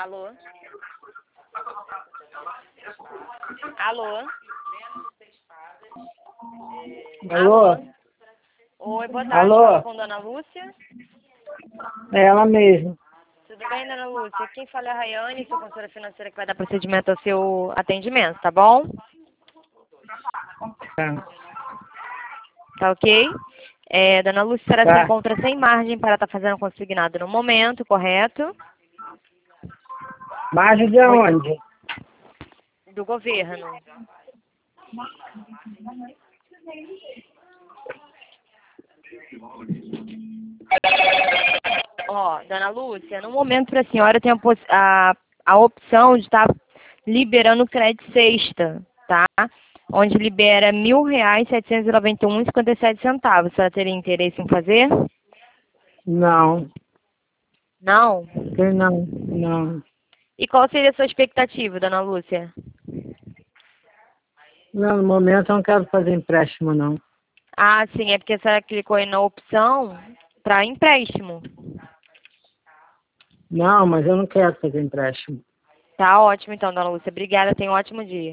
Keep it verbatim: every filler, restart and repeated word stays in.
Alô? Alô? Alô? Oi, boa tarde. Alô? Fala com Dona Lúcia? É ela mesmo. Tudo bem, Dona Lúcia? Quem fala é a Rayane, sua consultora financeira que vai dar procedimento ao seu atendimento, tá bom? Tá. Tá ok? É, Dona Lúcia, a senhora se Tá. encontra sem margem para estar fazendo consignado no momento, correto? Margem de onde? Do governo. Ó, Dona Lúcia, no momento para a senhora tem a, poss- a, a opção de estar liberando crédito sexta, tá? Onde libera mil reais, setecentos e noventa e um e cinquenta e sete centavos. A senhora teria interesse em fazer? Não. Não? Tem não. Não. E qual seria a sua expectativa, Dona Lúcia? Não, no momento eu não quero fazer empréstimo, não. Ah, sim, é porque a senhora clicou aí na opção para empréstimo. Não, mas eu não quero fazer empréstimo. Tá ótimo então, Dona Lúcia. Obrigada, tenha um ótimo dia.